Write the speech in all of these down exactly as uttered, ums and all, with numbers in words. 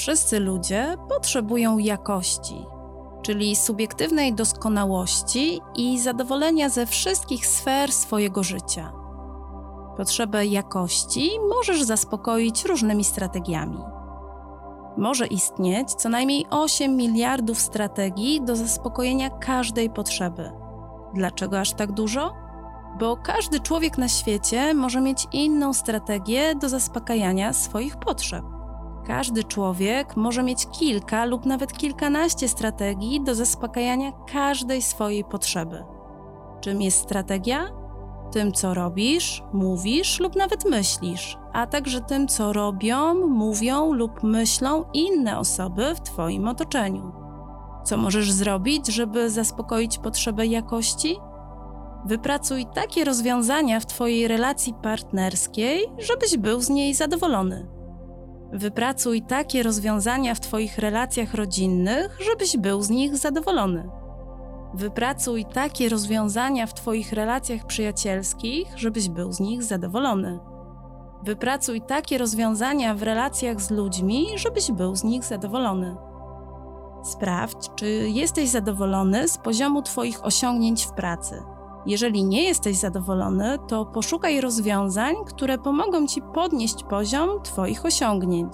Wszyscy ludzie potrzebują jakości, czyli subiektywnej doskonałości i zadowolenia ze wszystkich sfer swojego życia. Potrzebę jakości możesz zaspokoić różnymi strategiami. Może istnieć co najmniej osiem miliardów strategii do zaspokojenia każdej potrzeby. Dlaczego aż tak dużo? Bo każdy człowiek na świecie może mieć inną strategię do zaspokajania swoich potrzeb. Każdy człowiek może mieć kilka lub nawet kilkanaście strategii do zaspokajania każdej swojej potrzeby. Czym jest strategia? Tym, co robisz, mówisz lub nawet myślisz, a także tym, co robią, mówią lub myślą inne osoby w Twoim otoczeniu. Co możesz zrobić, żeby zaspokoić potrzebę jakości? Wypracuj takie rozwiązania w Twojej relacji partnerskiej, żebyś był z niej zadowolony. Wypracuj takie rozwiązania w Twoich relacjach rodzinnych, żebyś był z nich zadowolony. Wypracuj takie rozwiązania w Twoich relacjach przyjacielskich, żebyś był z nich zadowolony. Wypracuj takie rozwiązania w relacjach z ludźmi, żebyś był z nich zadowolony. Sprawdź, czy jesteś zadowolony z poziomu Twoich osiągnięć w pracy. Jeżeli nie jesteś zadowolony, to poszukaj rozwiązań, które pomogą Ci podnieść poziom Twoich osiągnięć.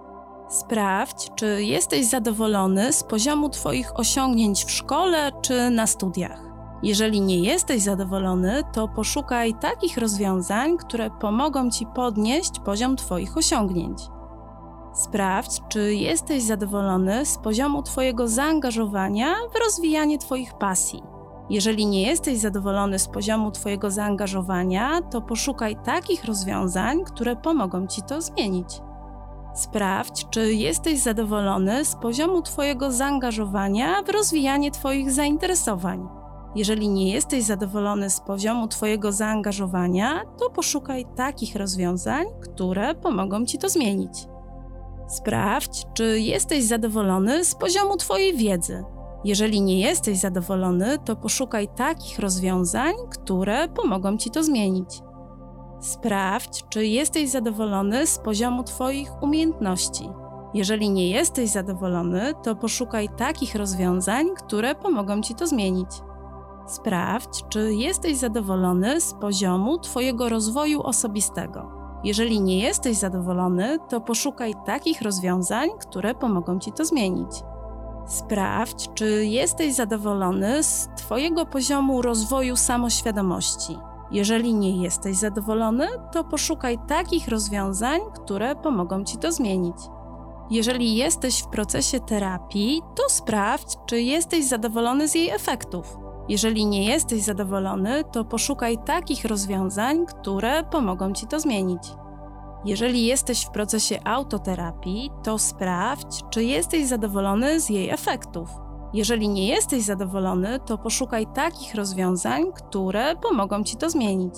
Sprawdź, czy jesteś zadowolony z poziomu Twoich osiągnięć w szkole czy na studiach. Jeżeli nie jesteś zadowolony, to poszukaj takich rozwiązań, które pomogą Ci podnieść poziom Twoich osiągnięć. Sprawdź, czy jesteś zadowolony z poziomu Twojego zaangażowania w rozwijanie Twoich pasji. Jeżeli nie jesteś zadowolony z poziomu Twojego zaangażowania, to poszukaj takich rozwiązań, które pomogą Ci to zmienić. Sprawdź, czy jesteś zadowolony z poziomu Twojego zaangażowania w rozwijanie Twoich zainteresowań. Jeżeli nie jesteś zadowolony z poziomu Twojego zaangażowania, to poszukaj takich rozwiązań, które pomogą Ci to zmienić. Sprawdź, czy jesteś zadowolony z poziomu Twojej wiedzy. Jeżeli nie jesteś zadowolony, to poszukaj takich rozwiązań, które pomogą Ci to zmienić. Sprawdź, czy jesteś zadowolony z poziomu Twoich umiejętności. Jeżeli nie jesteś zadowolony, to poszukaj takich rozwiązań, które pomogą Ci to zmienić. Sprawdź, czy jesteś zadowolony z poziomu Twojego rozwoju osobistego. Jeżeli nie jesteś zadowolony, to poszukaj takich rozwiązań, które pomogą Ci to zmienić. Sprawdź, czy jesteś zadowolony z Twojego poziomu rozwoju samoświadomości. Jeżeli nie jesteś zadowolony, to poszukaj takich rozwiązań, które pomogą Ci to zmienić. Jeżeli jesteś w procesie terapii, to sprawdź, czy jesteś zadowolony z jej efektów. Jeżeli nie jesteś zadowolony, to poszukaj takich rozwiązań, które pomogą Ci to zmienić. Jeżeli jesteś w procesie autoterapii, to sprawdź, czy jesteś zadowolony z jej efektów. Jeżeli nie jesteś zadowolony, to poszukaj takich rozwiązań, które pomogą Ci to zmienić.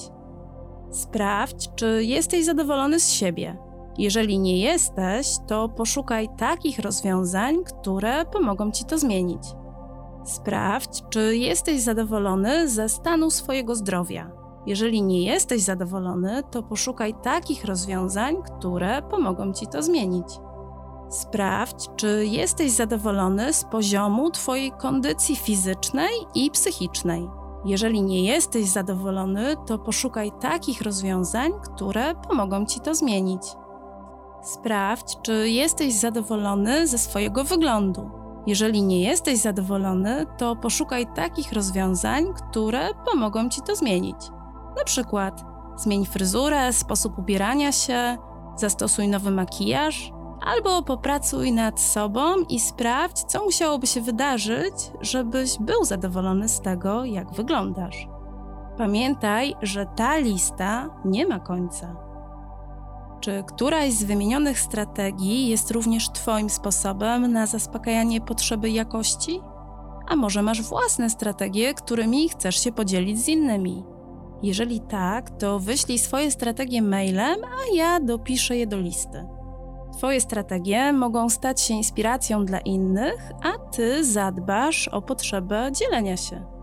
Sprawdź, czy jesteś zadowolony z siebie. Jeżeli nie jesteś, to poszukaj takich rozwiązań, które pomogą Ci to zmienić. Sprawdź, czy jesteś zadowolony ze stanu swojego zdrowia. Jeżeli nie jesteś zadowolony, to poszukaj takich rozwiązań, które pomogą Ci to zmienić. Sprawdź, czy jesteś zadowolony z poziomu Twojej kondycji fizycznej i psychicznej. Jeżeli nie jesteś zadowolony, to poszukaj takich rozwiązań, które pomogą Ci to zmienić. Sprawdź, czy jesteś zadowolony ze swojego wyglądu. Jeżeli nie jesteś zadowolony, to poszukaj takich rozwiązań, które pomogą Ci to zmienić. Na przykład zmień fryzurę, sposób ubierania się, zastosuj nowy makijaż, albo popracuj nad sobą i sprawdź, co musiałoby się wydarzyć, żebyś był zadowolony z tego, jak wyglądasz. Pamiętaj, że ta lista nie ma końca. Czy któraś z wymienionych strategii jest również Twoim sposobem na zaspokajanie potrzeby jakości? A może masz własne strategie, którymi chcesz się podzielić z innymi? Jeżeli tak, to wyślij swoje strategie mailem, a ja dopiszę je do listy. Twoje strategie mogą stać się inspiracją dla innych, a Ty zadbasz o potrzebę dzielenia się.